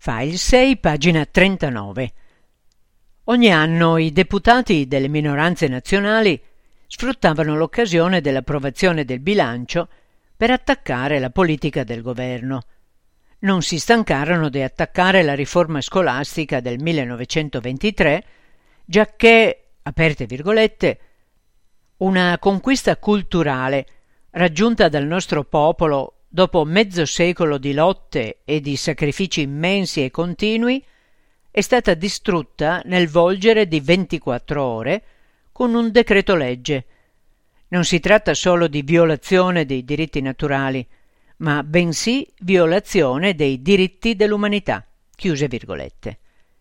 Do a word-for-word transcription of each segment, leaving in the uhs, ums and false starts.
File sei, pagina trentanove. Ogni anno i deputati delle minoranze nazionali sfruttavano l'occasione dell'approvazione del bilancio per attaccare la politica del governo. Non si stancarono di attaccare la riforma scolastica del millenovecentoventitré, giacché, aperte virgolette, una conquista culturale raggiunta dal nostro popolo dopo mezzo secolo di lotte e di sacrifici immensi e continui, è stata distrutta nel volgere di ventiquattro ore con un decreto legge. Non si tratta solo di violazione dei diritti naturali, ma bensì violazione dei diritti dell'umanità. Chiuse virgolette.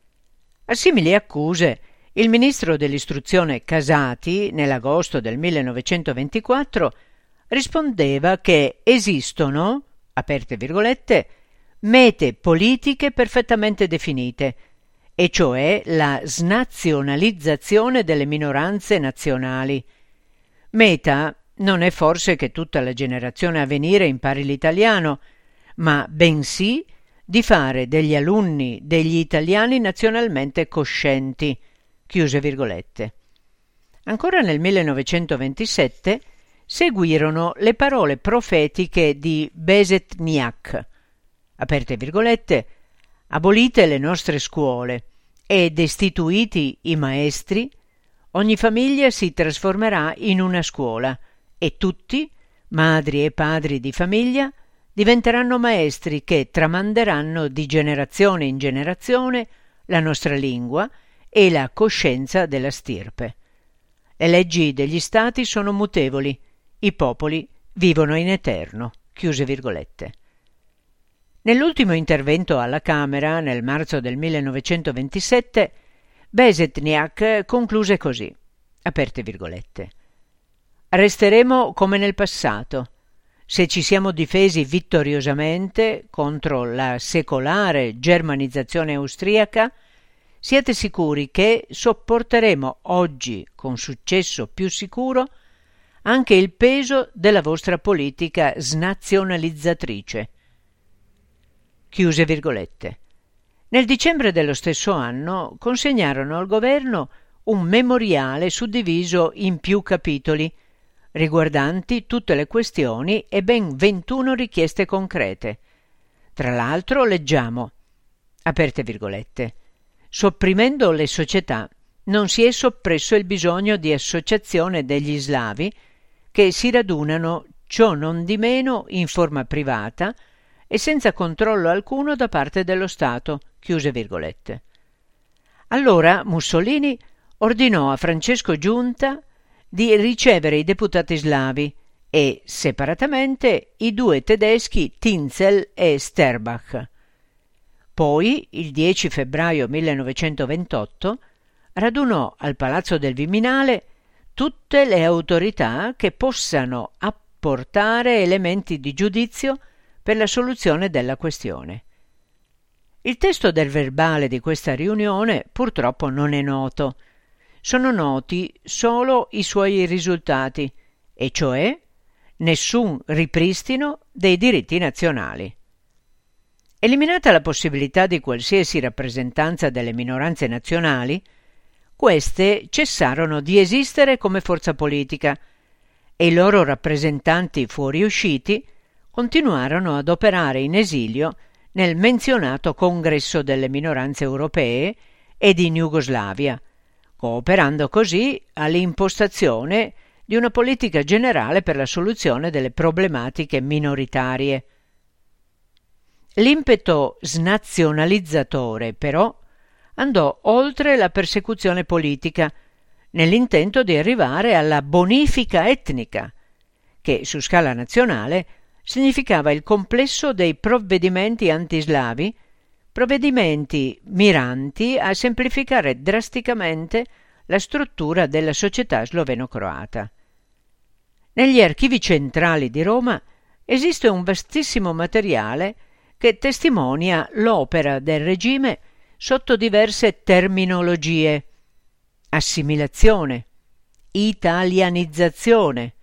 A simili accuse, il ministro dell'istruzione Casati, nell'agosto del millenovecentoventiquattro, rispondeva che esistono, aperte virgolette, mete politiche perfettamente definite, e cioè la snazionalizzazione delle minoranze nazionali. Meta non è forse che tutta la generazione a venire impari l'italiano, ma bensì di fare degli alunni degli italiani nazionalmente coscienti. Chiuse virgolette. Ancora nel millenovecentoventisette seguirono le parole profetiche di Besetniak, aperte virgolette, abolite le nostre scuole e destituiti i maestri, ogni famiglia si trasformerà in una scuola e tutti, madri e padri di famiglia, diventeranno maestri che tramanderanno di generazione in generazione la nostra lingua e la coscienza della stirpe. Le leggi degli stati sono mutevoli, i popoli vivono in eterno. Chiuse virgolette. Nell'ultimo intervento alla Camera, nel marzo del millenovecentoventisette, Besetniak concluse così, aperte virgolette, resteremo come nel passato. Se ci siamo difesi vittoriosamente contro la secolare germanizzazione austriaca, siate sicuri che sopporteremo oggi con successo più sicuro anche il peso della vostra politica snazionalizzatrice. Chiuse virgolette. Nel dicembre dello stesso anno consegnarono al governo un memoriale suddiviso in più capitoli, riguardanti tutte le questioni e ben ventuno richieste concrete. Tra l'altro leggiamo, aperte virgolette, sopprimendo le società non si è soppresso il bisogno di associazione degli slavi che si radunano ciò non di meno in forma privata e senza controllo alcuno da parte dello Stato. Chiuse virgolette. Allora Mussolini ordinò a Francesco Giunta di ricevere i deputati slavi e, separatamente, i due tedeschi Tinzel e Sterbach. Poi, il dieci febbraio millenovecentoventotto, radunò al Palazzo del Viminale tutte le autorità che possano apportare elementi di giudizio per la soluzione della questione. Il testo del verbale di questa riunione purtroppo non è noto. Sono noti solo i suoi risultati, e cioè nessun ripristino dei diritti nazionali. Eliminata la possibilità di qualsiasi rappresentanza delle minoranze nazionali, queste cessarono di esistere come forza politica e i loro rappresentanti fuoriusciti continuarono ad operare in esilio nel menzionato Congresso delle minoranze europee ed in Jugoslavia, cooperando così all'impostazione di una politica generale per la soluzione delle problematiche minoritarie. L'impeto snazionalizzatore, però, andò oltre la persecuzione politica, nell'intento di arrivare alla bonifica etnica, che su scala nazionale significava il complesso dei provvedimenti antislavi, provvedimenti miranti a semplificare drasticamente la struttura della società sloveno-croata. Negli archivi centrali di Roma esiste un vastissimo materiale che testimonia l'opera del regime sotto diverse terminologie: assimilazione, italianizzazione,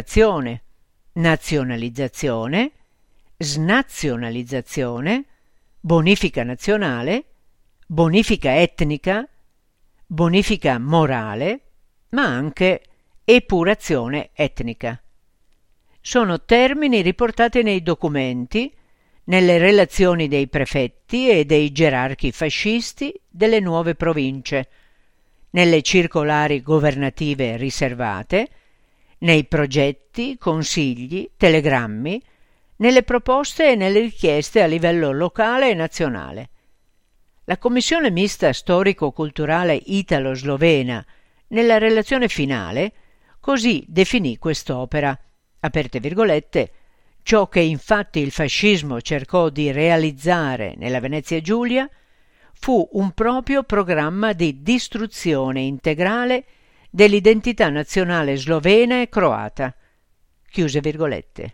penetrazione, nazionalizzazione, snazionalizzazione, bonifica nazionale, bonifica etnica, bonifica morale, ma anche epurazione etnica. Sono termini riportati nei documenti, nelle relazioni dei prefetti e dei gerarchi fascisti delle nuove province, nelle circolari governative riservate, nei progetti, consigli, telegrammi, nelle proposte e nelle richieste a livello locale e nazionale. La Commissione mista storico-culturale italo-slovena, nella relazione finale, così definì quest'opera, aperte virgolette, ciò che infatti il fascismo cercò di realizzare nella Venezia Giulia fu un proprio programma di distruzione integrale dell'identità nazionale slovena e croata. Chiuse virgolette.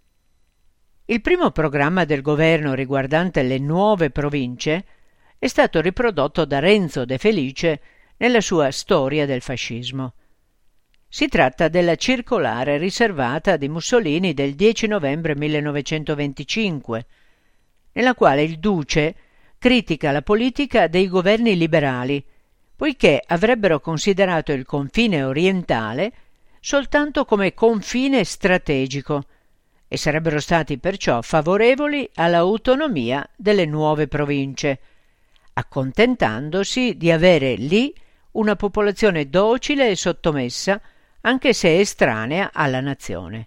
Il primo programma del governo riguardante le nuove province è stato riprodotto da Renzo De Felice nella sua Storia del fascismo. Si tratta della circolare riservata di Mussolini del dieci novembre millenovecentoventicinque, nella quale il duce critica la politica dei governi liberali, poiché avrebbero considerato il confine orientale soltanto come confine strategico e sarebbero stati perciò favorevoli all'autonomia delle nuove province, accontentandosi di avere lì una popolazione docile e sottomessa, anche se estranea alla nazione.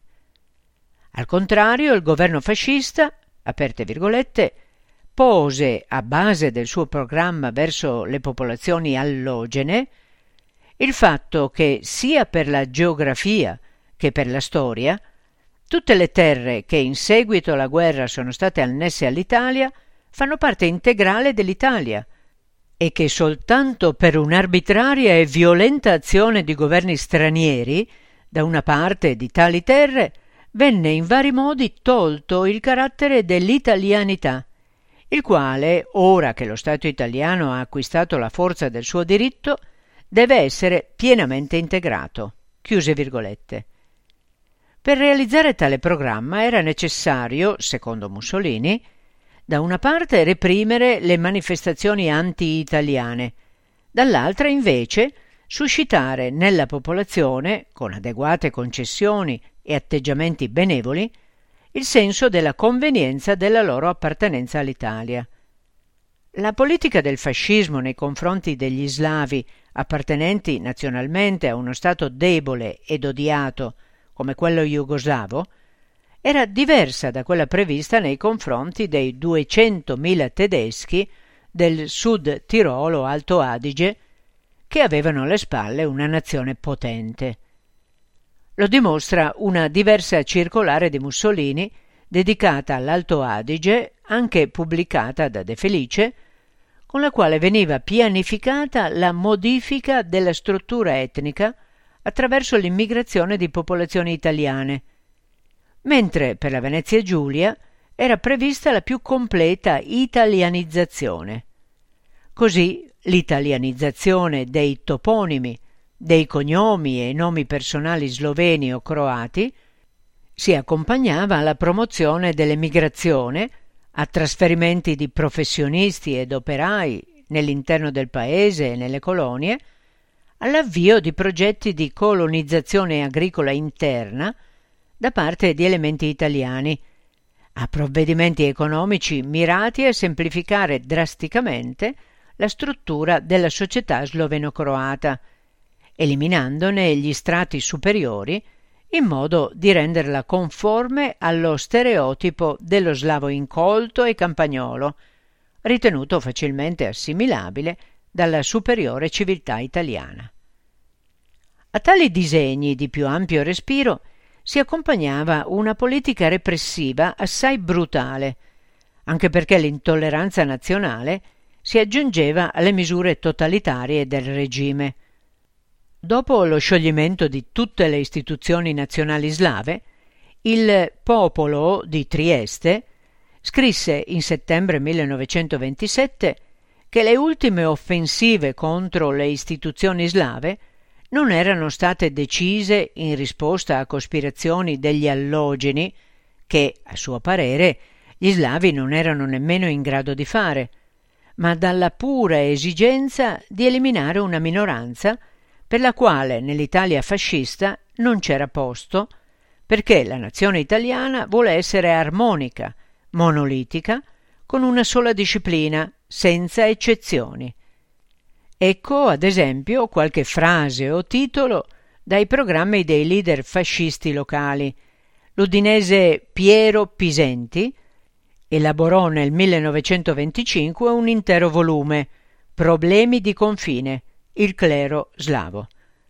Al contrario, il governo fascista, aperte virgolette, pose a base del suo programma verso le popolazioni allogene il fatto che sia per la geografia che per la storia tutte le terre che in seguito alla guerra sono state annesse all'Italia fanno parte integrale dell'Italia e che soltanto per un'arbitraria e violenta azione di governi stranieri da una parte di tali terre venne in vari modi tolto il carattere dell'italianità, il quale, ora che lo Stato italiano ha acquistato la forza del suo diritto, deve essere pienamente integrato. Chiuse virgolette. Per realizzare tale programma era necessario, secondo Mussolini, da una parte reprimere le manifestazioni anti-italiane, dall'altra invece suscitare nella popolazione, con adeguate concessioni e atteggiamenti benevoli, il senso della convenienza della loro appartenenza all'Italia. La politica del fascismo nei confronti degli slavi appartenenti nazionalmente a uno Stato debole ed odiato come quello jugoslavo era diversa da quella prevista nei confronti dei duecentomila tedeschi del Sud Tirolo Alto Adige che avevano alle spalle una nazione potente. Lo dimostra una diversa circolare di Mussolini dedicata all'Alto Adige, anche pubblicata da De Felice, con la quale veniva pianificata la modifica della struttura etnica attraverso l'immigrazione di popolazioni italiane, mentre per la Venezia Giulia era prevista la più completa italianizzazione. Così l'italianizzazione dei toponimi, dei cognomi e nomi personali sloveni o croati si accompagnava alla promozione dell'emigrazione, a trasferimenti di professionisti ed operai nell'interno del paese e nelle colonie, all'avvio di progetti di colonizzazione agricola interna da parte di elementi italiani, a provvedimenti economici mirati a semplificare drasticamente la struttura della società sloveno-croata, eliminandone gli strati superiori in modo di renderla conforme allo stereotipo dello slavo incolto e campagnolo, ritenuto facilmente assimilabile dalla superiore civiltà italiana. A tali disegni di più ampio respiro si accompagnava una politica repressiva assai brutale, anche perché l'intolleranza nazionale si aggiungeva alle misure totalitarie del regime. Dopo lo scioglimento di tutte le istituzioni nazionali slave, il Popolo di Trieste scrisse in settembre millenovecentoventisette che le ultime offensive contro le istituzioni slave non erano state decise in risposta a cospirazioni degli allogeni che, a suo parere, gli slavi non erano nemmeno in grado di fare, ma dalla pura esigenza di eliminare una minoranza per la quale nell'Italia fascista non c'era posto, perché la nazione italiana vuole essere armonica, monolitica, con una sola disciplina, senza eccezioni. Ecco, ad esempio, qualche frase o titolo dai programmi dei leader fascisti locali. L'udinese Piero Pisenti elaborò nel millenovecentoventicinque un intero volume, Problemi di confine, il clero slavo.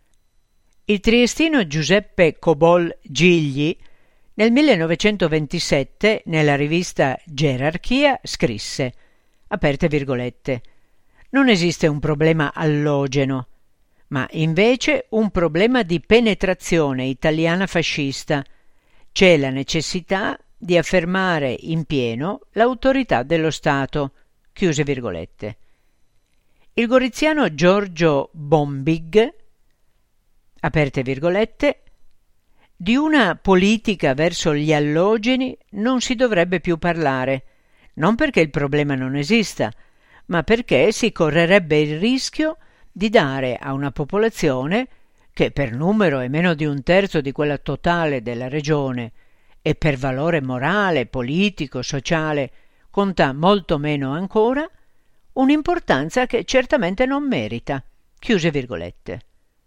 Il triestino Giuseppe Cobol Gigli nel millenovecentoventisette nella rivista Gerarchia scrisse, aperte virgolette, non esiste un problema allogeno, ma invece un problema di penetrazione italiana fascista. C'è la necessità di affermare in pieno l'autorità dello Stato, chiuse virgolette. Il goriziano Giorgio Bombig, aperte virgolette, di una politica verso gli allogeni non si dovrebbe più parlare, non perché il problema non esista, ma perché si correrebbe il rischio di dare a una popolazione che per numero è meno di un terzo di quella totale della regione e per valore morale, politico, sociale conta molto meno ancora, un'importanza che certamente non merita, chiuse virgolette.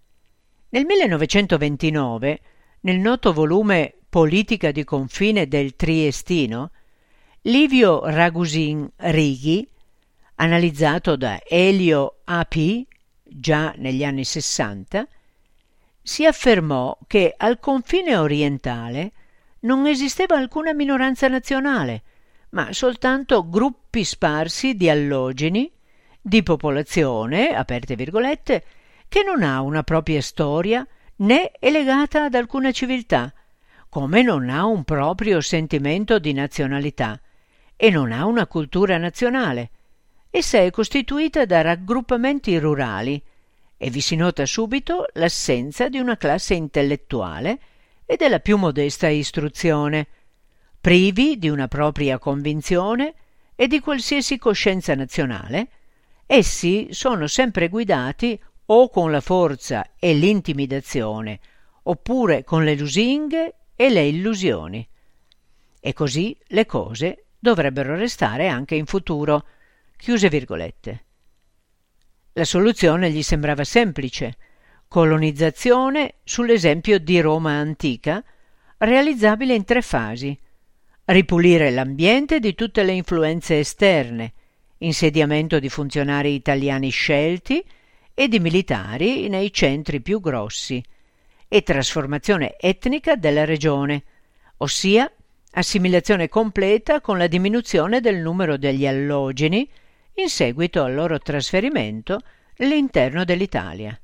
Nel millenovecentoventinove, nel noto volume Politica di confine del Triestino, Livio Ragusin Righi, analizzato da Elio A P già negli anni sessanta, si affermò che al confine orientale non esisteva alcuna minoranza nazionale, ma soltanto gruppi sparsi di allogeni, di popolazione, aperte virgolette, che non ha una propria storia né è legata ad alcuna civiltà, come non ha un proprio sentimento di nazionalità e non ha una cultura nazionale. Essa è costituita da raggruppamenti rurali e vi si nota subito l'assenza di una classe intellettuale e della più modesta istruzione, privi di una propria convinzione e di qualsiasi coscienza nazionale. Essi sono sempre guidati o con la forza e l'intimidazione, oppure con le lusinghe e le illusioni. E così le cose dovrebbero restare anche in futuro, chiuse virgolette. La soluzione gli sembrava semplice: colonizzazione sull'esempio di Roma antica, realizzabile in tre fasi: ripulire l'ambiente di tutte le influenze esterne, insediamento di funzionari italiani scelti e di militari nei centri più grossi, e trasformazione etnica della regione, ossia assimilazione completa con la diminuzione del numero degli allogeni in seguito al loro trasferimento all'interno dell'Italia.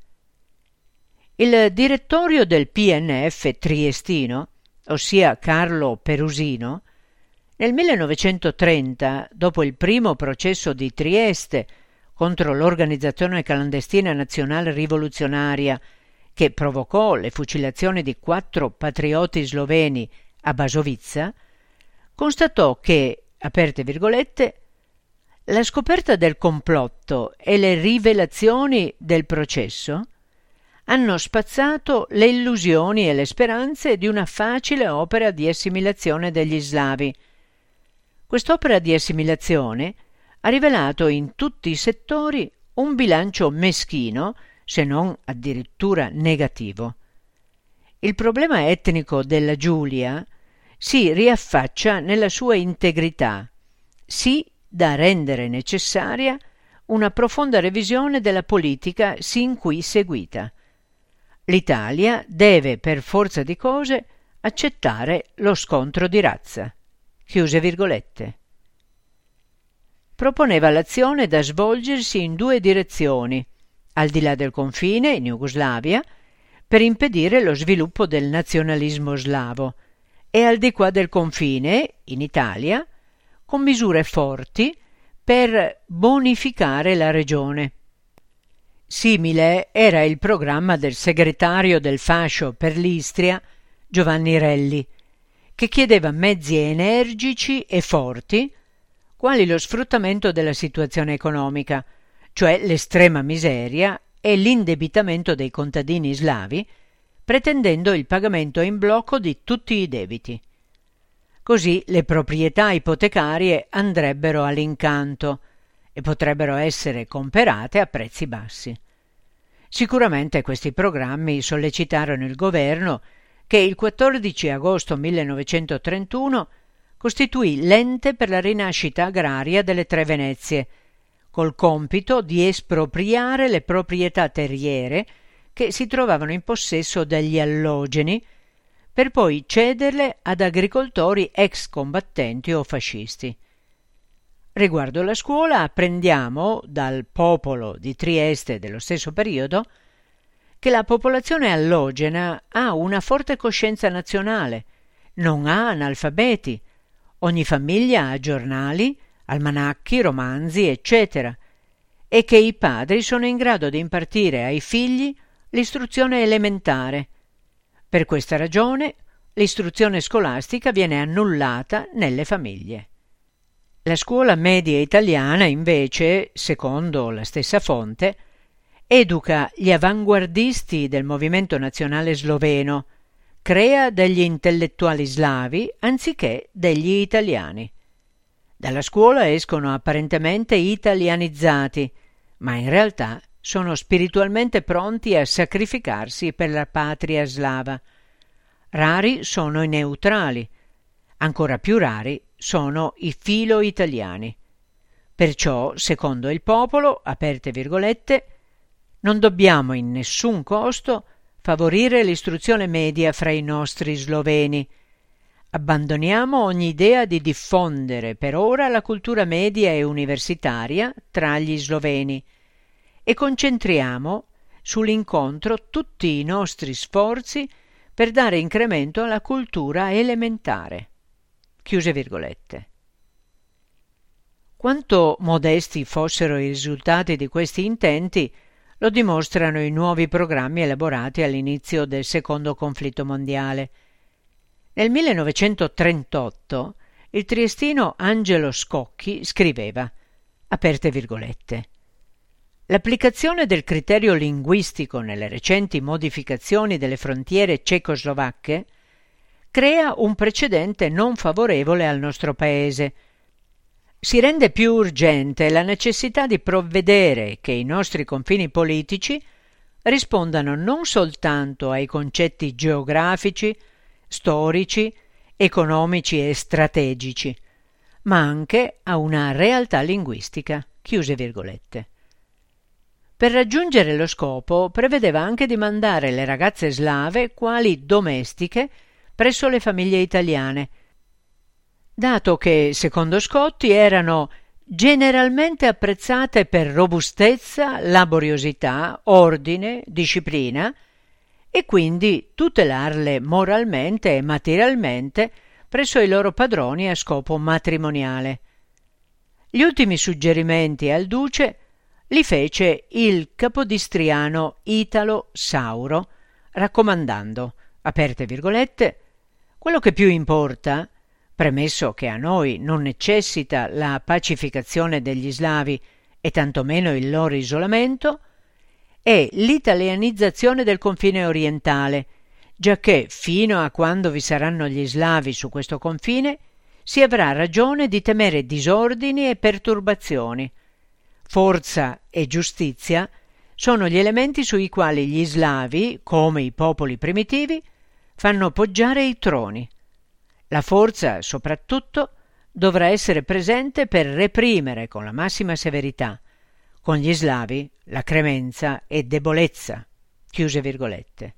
Il direttorio del P N F triestino, ossia Carlo Perusino, nel millenovecentotrenta, dopo il primo processo di Trieste contro l'organizzazione clandestina nazionale rivoluzionaria che provocò le fucilazioni di quattro patrioti sloveni a Basovizza, constatò che, aperte virgolette, la scoperta del complotto e le rivelazioni del processo hanno spazzato le illusioni e le speranze di una facile opera di assimilazione degli slavi. Quest'opera di assimilazione ha rivelato in tutti i settori un bilancio meschino, se non addirittura negativo. Il problema etnico della Giulia si riaffaccia nella sua integrità, sì da rendere necessaria una profonda revisione della politica sin qui seguita. L'Italia deve per forza di cose accettare lo scontro di razza. Chiuse virgolette. Proponeva l'azione da svolgersi in due direzioni, al di là del confine, in Jugoslavia, per impedire lo sviluppo del nazionalismo slavo, e al di qua del confine, in Italia, con misure forti per bonificare la regione. Simile era il programma del segretario del fascio per l'Istria, Giovanni Relli, che chiedeva mezzi energici e forti, quali lo sfruttamento della situazione economica, cioè l'estrema miseria e l'indebitamento dei contadini slavi, pretendendo il pagamento in blocco di tutti i debiti. Così le proprietà ipotecarie andrebbero all'incanto e potrebbero essere comperate a prezzi bassi. Sicuramente questi programmi sollecitarono il governo, che il quattordici agosto millenovecentotrentuno costituì l'ente per la rinascita agraria delle Tre Venezie, col compito di espropriare le proprietà terriere che si trovavano in possesso degli allogeni, per poi cederle ad agricoltori ex combattenti o fascisti. Riguardo la scuola apprendiamo dal Popolo di Trieste dello stesso periodo che la popolazione allogena ha una forte coscienza nazionale, non ha analfabeti, ogni famiglia ha giornali, almanacchi, romanzi, eccetera, e che i padri sono in grado di impartire ai figli l'istruzione elementare. Per questa ragione l'istruzione scolastica viene annullata nelle famiglie. La scuola media italiana, invece, secondo la stessa fonte, educa gli avanguardisti del movimento nazionale sloveno, crea degli intellettuali slavi anziché degli italiani. Dalla scuola escono apparentemente italianizzati, ma in realtà sono spiritualmente pronti a sacrificarsi per la patria slava. Rari sono i neutrali, ancora più rari sono i filo-italiani. Perciò, secondo il popolo, aperte virgolette, non dobbiamo in nessun costo favorire l'istruzione media fra i nostri sloveni. Abbandoniamo ogni idea di diffondere per ora la cultura media e universitaria tra gli sloveni e concentriamo sull'incontro tutti i nostri sforzi per dare incremento alla cultura elementare. Chiuse virgolette. Quanto modesti fossero i risultati di questi intenti lo dimostrano i nuovi programmi elaborati all'inizio del secondo conflitto mondiale. Nel millenovecentotrentotto il triestino Angelo Scocchi scriveva, aperte virgolette, l'applicazione del criterio linguistico nelle recenti modificazioni delle frontiere cecoslovacche crea un precedente non favorevole al nostro Paese. Si rende più urgente la necessità di provvedere che i nostri confini politici rispondano non soltanto ai concetti geografici, storici, economici e strategici, ma anche a una realtà linguistica. Chiuse virgolette. Per raggiungere lo scopo prevedeva anche di mandare le ragazze slave quali domestiche presso le famiglie italiane, dato che, secondo Scotti, erano generalmente apprezzate per robustezza, laboriosità, ordine, disciplina, e quindi tutelarle moralmente e materialmente presso i loro padroni a scopo matrimoniale. Gli ultimi suggerimenti al duce li fece il capodistriano Italo Sauro, raccomandando, aperte virgolette, quello che più importa, premesso che a noi non necessita la pacificazione degli slavi e tantomeno il loro isolamento, è l'italianizzazione del confine orientale, giacché fino a quando vi saranno gli slavi su questo confine si avrà ragione di temere disordini e perturbazioni. Forza e giustizia sono gli elementi sui quali gli slavi, come i popoli primitivi, fanno poggiare i troni. La forza, soprattutto, dovrà essere presente per reprimere con la massima severità, con gli slavi, la cremenza e debolezza. Chiuse virgolette.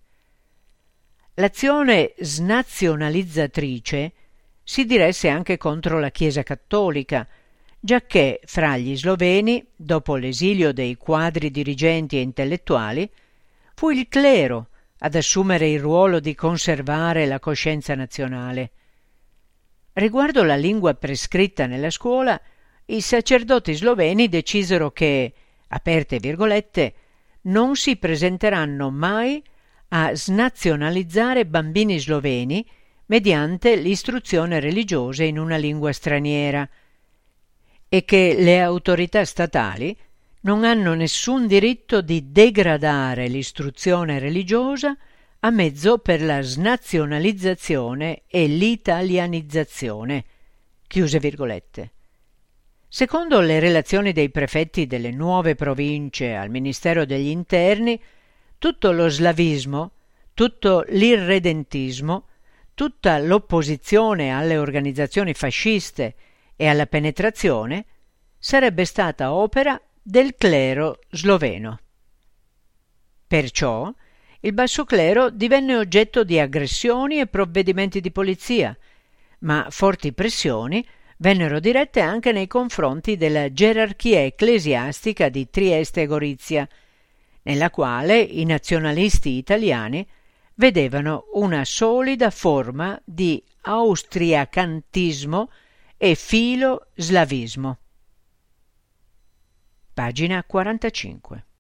L'azione snazionalizzatrice si diresse anche contro la Chiesa cattolica, giacché fra gli sloveni, dopo l'esilio dei quadri dirigenti e intellettuali, fu il clero ad assumere il ruolo di conservare la coscienza nazionale. Riguardo la lingua prescritta nella scuola, i sacerdoti sloveni decisero che, aperte virgolette, non si presenteranno mai a snazionalizzare bambini sloveni mediante l'istruzione religiosa in una lingua straniera e che le autorità statali non hanno nessun diritto di degradare l'istruzione religiosa a mezzo per la snazionalizzazione e l'italianizzazione. Chiuse virgolette. Secondo le relazioni dei prefetti delle nuove province al Ministero degli Interni, tutto lo slavismo, tutto l'irredentismo, tutta l'opposizione alle organizzazioni fasciste e alla penetrazione sarebbe stata opera del clero sloveno. Perciò il basso clero divenne oggetto di aggressioni e provvedimenti di polizia, ma forti pressioni vennero dirette anche nei confronti della gerarchia ecclesiastica di Trieste e Gorizia, nella quale i nazionalisti italiani vedevano una solida forma di austriacantismo e filo-slavismo. Pagina quarantacinque.